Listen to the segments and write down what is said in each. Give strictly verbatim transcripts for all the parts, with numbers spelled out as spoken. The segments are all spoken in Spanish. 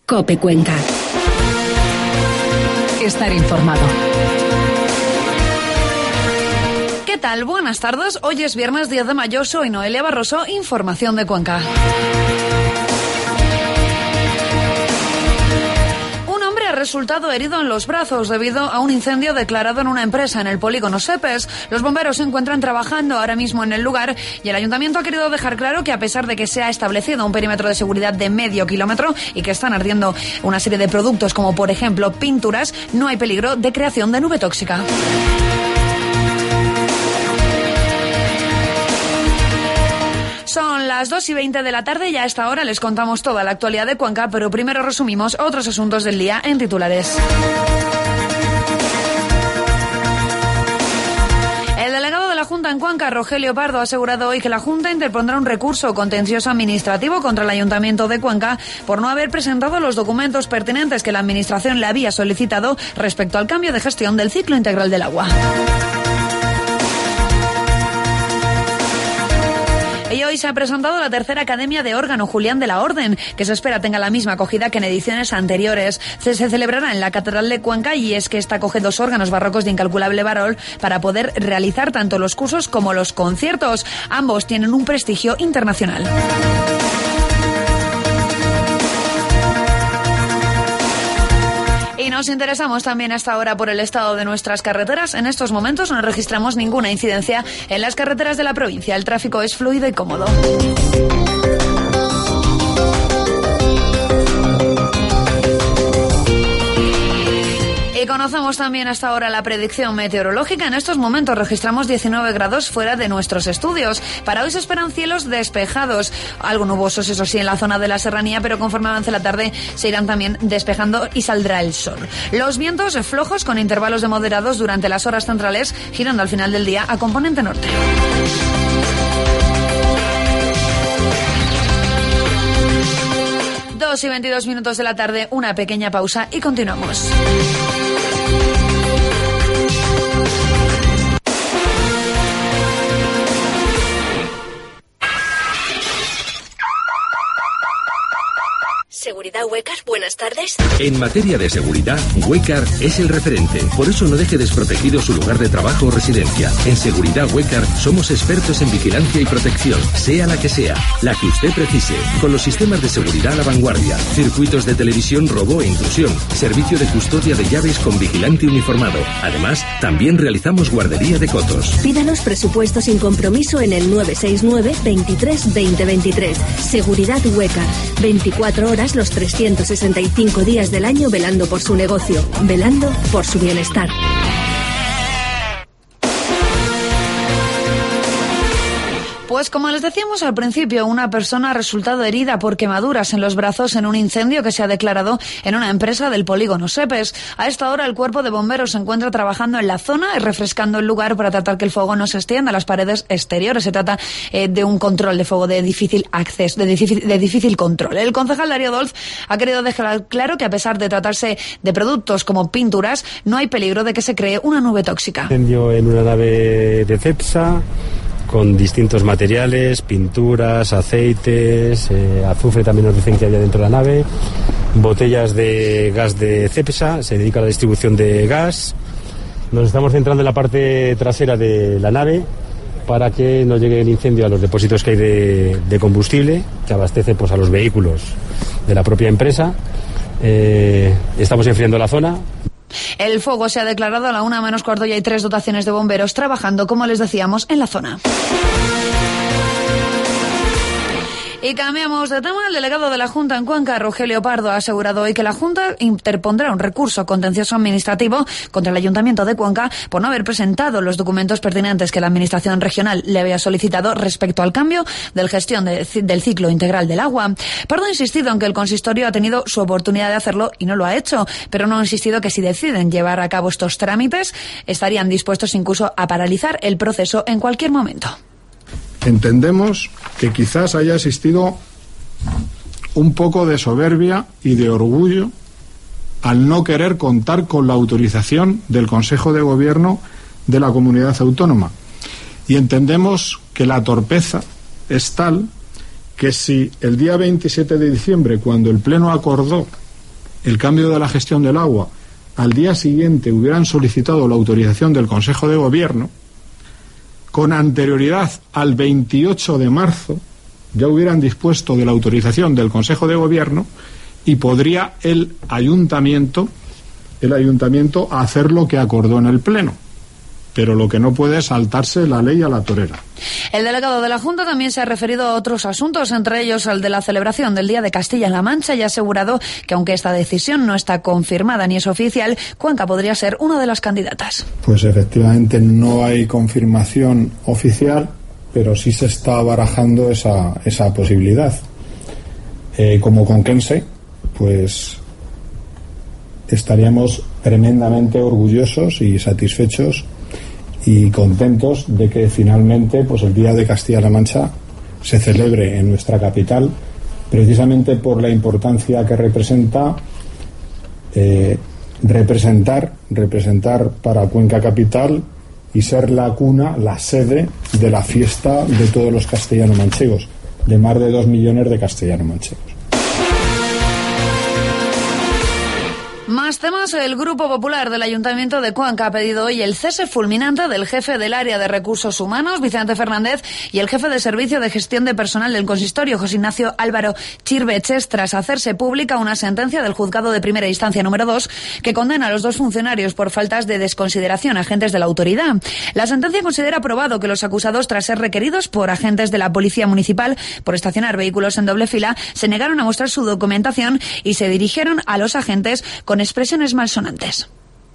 COPE Cuenca. Estar informado. ¿Qué tal? Buenas tardes. Hoy es viernes diez de mayo. Soy Noelia Barroso. Información de Cuenca. Resultado herido en los brazos debido a un incendio declarado en una empresa en el polígono Sepes. Los bomberos se encuentran trabajando ahora mismo en el lugar y el ayuntamiento ha querido dejar claro que a pesar de que se ha establecido un perímetro de seguridad de medio kilómetro y que están ardiendo una serie de productos como por ejemplo pinturas, no hay peligro de creación de nube tóxica. Son las dos y veinte de la tarde y a esta hora les contamos toda la actualidad de Cuenca, pero primero resumimos otros asuntos del día en titulares. El delegado de la Junta en Cuenca, Rogelio Pardo, ha asegurado hoy que la Junta interpondrá un recurso contencioso administrativo contra el Ayuntamiento de Cuenca por no haber presentado los documentos pertinentes que la Administración le había solicitado respecto al cambio de gestión del ciclo integral del agua. Y hoy se ha presentado la tercera Academia de Órgano Julián de la Orden, que se espera tenga la misma acogida que en ediciones anteriores. Se, se celebrará en la Catedral de Cuenca y es que esta acoge dos órganos barrocos de incalculable valor para poder realizar tanto los cursos como los conciertos. Ambos tienen un prestigio internacional. Y nos interesamos también hasta ahora por el estado de nuestras carreteras. En estos momentos no registramos ninguna incidencia en las carreteras de la provincia. El tráfico es fluido y cómodo. Y conocemos también hasta ahora la predicción meteorológica. En estos momentos registramos diecinueve grados fuera de nuestros estudios. Para hoy se esperan cielos despejados, algo nubosos, eso sí, en la zona de la serranía, pero conforme avance la tarde se irán también despejando y saldrá el sol. Los vientos flojos con intervalos de moderados durante las horas centrales, girando al final del día a componente norte. Dos y veintidós minutos de la tarde, una pequeña pausa y continuamos. Seguridad Huecar, buenas tardes. En materia de seguridad, Huecar es el referente. Por eso no deje desprotegido su lugar de trabajo o residencia. En Seguridad Huecar somos expertos en vigilancia y protección, sea la que sea, la que usted precise. Con los sistemas de seguridad a la vanguardia, circuitos de televisión, robo e intrusión, servicio de custodia de llaves con vigilante uniformado. Además, también realizamos guardería de cotos. Pídanos presupuesto sin compromiso en el nueve seis nueve, veintitrés, veinte, veintitrés. Seguridad Huecar. veinticuatro horas los trescientos sesenta y cinco días del año velando por su negocio, velando por su bienestar. Pues como les decíamos al principio, una persona ha resultado herida por quemaduras en los brazos en un incendio que se ha declarado en una empresa del polígono Sepes. A esta hora el cuerpo de bomberos se encuentra trabajando en la zona y refrescando el lugar para tratar que el fuego no se extienda a las paredes exteriores. Se trata eh, de un control de fuego de difícil acceso, de difícil, de difícil control. El concejal Darío Dolz ha querido dejar claro que a pesar de tratarse de productos como pinturas, no hay peligro de que se cree una nube tóxica. Incendio en una nave de Cepsa, con distintos materiales, pinturas, aceites, eh, azufre también nos dicen que había dentro de la nave, botellas de gas de Cepsa, se dedica a la distribución de gas. Nos estamos centrando en la parte trasera de la nave para que no llegue el incendio a los depósitos que hay de, de combustible, que abastece pues, a los vehículos de la propia empresa. Eh, estamos enfriando la zona. El fuego se ha declarado a la una menos cuarto y hay tres dotaciones de bomberos trabajando, como les decíamos, en la zona. Y cambiamos de tema. El delegado de la Junta en Cuenca, Rogelio Pardo, ha asegurado hoy que la Junta interpondrá un recurso contencioso administrativo contra el Ayuntamiento de Cuenca por no haber presentado los documentos pertinentes que la Administración regional le había solicitado respecto al cambio de gestión de, del ciclo integral del agua. Pardo ha insistido en que el consistorio ha tenido su oportunidad de hacerlo y no lo ha hecho, pero no ha insistido que si deciden llevar a cabo estos trámites estarían dispuestos incluso a paralizar el proceso en cualquier momento. Entendemos que quizás haya existido un poco de soberbia y de orgullo al no querer contar con la autorización del Consejo de Gobierno de la comunidad autónoma. Y entendemos que la torpeza es tal que si el día veintisiete de diciembre, cuando el Pleno acordó el cambio de la gestión del agua, al día siguiente hubieran solicitado la autorización del Consejo de Gobierno, con anterioridad al veintiocho de marzo ya hubieran dispuesto de la autorización del Consejo de Gobierno y podría el ayuntamiento, el ayuntamiento hacer lo que acordó en el Pleno. Pero lo que no puede es saltarse la ley a la torera. El delegado de la Junta también se ha referido a otros asuntos, entre ellos al de la celebración del Día de Castilla-La Mancha, y ha asegurado que aunque esta decisión no está confirmada ni es oficial, Cuenca podría ser una de las candidatas. Pues efectivamente no hay confirmación oficial, pero sí se está barajando esa, esa posibilidad. Eh, como conquense, pues estaríamos tremendamente orgullosos y satisfechos y contentos de que finalmente pues el Día de Castilla-La Mancha se celebre en nuestra capital, precisamente por la importancia que representa eh, representar representar para Cuenca capital y ser la cuna, la sede de la fiesta de todos los castellano-manchegos, de más de dos millones de castellano-manchegos. Más temas. El Grupo Popular del Ayuntamiento de Cuenca ha pedido hoy el cese fulminante del jefe del área de recursos humanos, Vicente Fernández, y el jefe de servicio de gestión de personal del consistorio, José Ignacio Álvaro Chirveches, tras hacerse pública una sentencia del juzgado de primera instancia número dos que condena a los dos funcionarios por faltas de desconsideración a agentes de la autoridad. La sentencia considera probado que los acusados, tras ser requeridos por agentes de la Policía Municipal por estacionar vehículos en doble fila, se negaron a mostrar su documentación y se dirigieron a los agentes con expresiones malsonantes.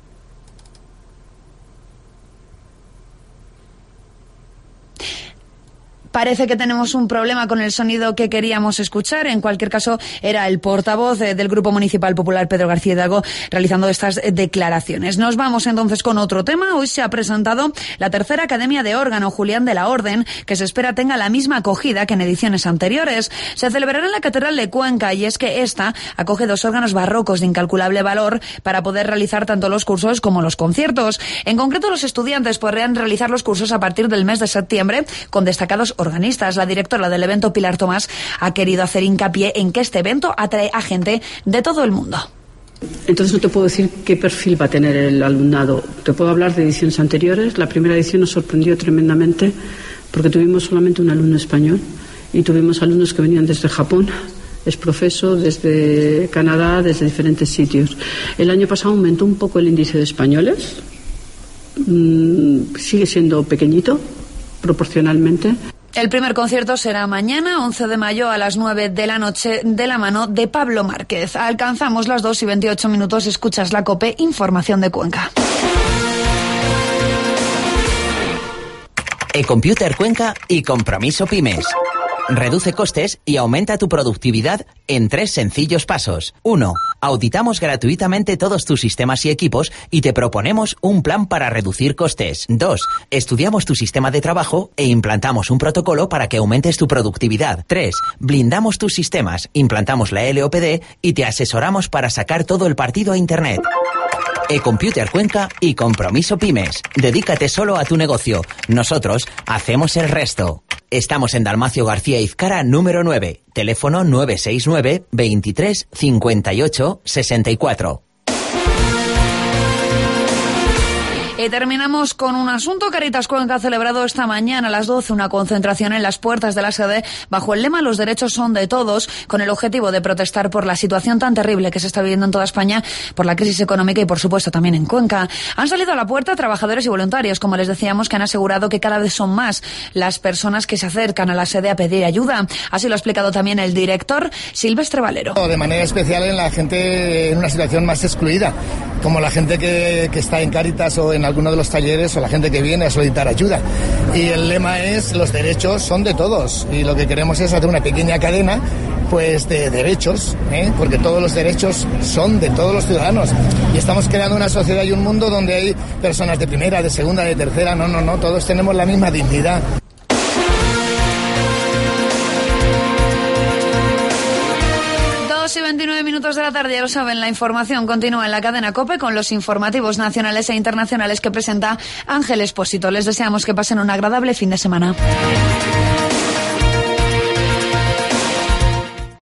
Parece que tenemos un problema con el sonido que queríamos escuchar. En cualquier caso, era el portavoz del Grupo Municipal Popular, Pedro García Hidalgo, realizando estas declaraciones. Nos vamos entonces con otro tema. Hoy se ha presentado la tercera Academia de Órgano Julián de la Orden, que se espera tenga la misma acogida que en ediciones anteriores. Se celebrará en la Catedral de Cuenca, y es que esta acoge dos órganos barrocos de incalculable valor para poder realizar tanto los cursos como los conciertos. En concreto, los estudiantes podrán realizar los cursos a partir del mes de septiembre con destacados organistas. La directora del evento, Pilar Tomás, ha querido hacer hincapié en que este evento atrae a gente de todo el mundo. Entonces no te puedo decir qué perfil va a tener el alumnado. Te puedo hablar de ediciones anteriores. La primera edición nos sorprendió tremendamente porque tuvimos solamente un alumno español y tuvimos alumnos que venían desde Japón, es profeso, desde Canadá, desde diferentes sitios. El año pasado aumentó un poco el índice de españoles. Mm, sigue siendo pequeñito proporcionalmente. El primer concierto será mañana, once de mayo, a las nueve de la noche, de la mano de Pablo Márquez. Alcanzamos las dos y veintiocho minutos. Escuchas la COPE, información de Cuenca. eComputer Cuenca y Compromiso Pymes. Reduce costes y aumenta tu productividad en tres sencillos pasos. uno. Auditamos gratuitamente todos tus sistemas y equipos y te proponemos un plan para reducir costes. dos. Estudiamos tu sistema de trabajo e implantamos un protocolo para que aumentes tu productividad. tres. Blindamos tus sistemas, implantamos la L O P D y te asesoramos para sacar todo el partido a Internet. eComputer Cuenca y Compromiso Pymes. Dedícate solo a tu negocio. Nosotros hacemos el resto. Estamos en Dalmacio García Izcara, número nueve. Teléfono nueve seis nueve, veintitrés, cincuenta y ocho, sesenta y cuatro. Y terminamos con un asunto. Caritas Cuenca ha celebrado esta mañana a las doce una concentración en las puertas de la sede bajo el lema "Los derechos son de todos", con el objetivo de protestar por la situación tan terrible que se está viviendo en toda España por la crisis económica y, por supuesto, también en Cuenca. Han salido a la puerta trabajadores y voluntarios, como les decíamos, que han asegurado que cada vez son más las personas que se acercan a la sede a pedir ayuda. Así lo ha explicado también el director, Silvestre Valero. De manera especial en la gente en una situación más excluida, como la gente que, que está en Caritas o en alguno de los talleres, o la gente que viene a solicitar ayuda. Y el lema es: los derechos son de todos, y lo que queremos es hacer una pequeña cadena pues de derechos, ¿eh? porque todos los derechos son de todos los ciudadanos, y estamos creando una sociedad y un mundo donde hay personas de primera, de segunda, de tercera. No, no, no, todos tenemos la misma dignidad. Y veintinueve minutos de la tarde, ya lo saben, la información continúa en la cadena COPE con los informativos nacionales e internacionales que presenta Ángel Expósito. Les deseamos que pasen un agradable fin de semana.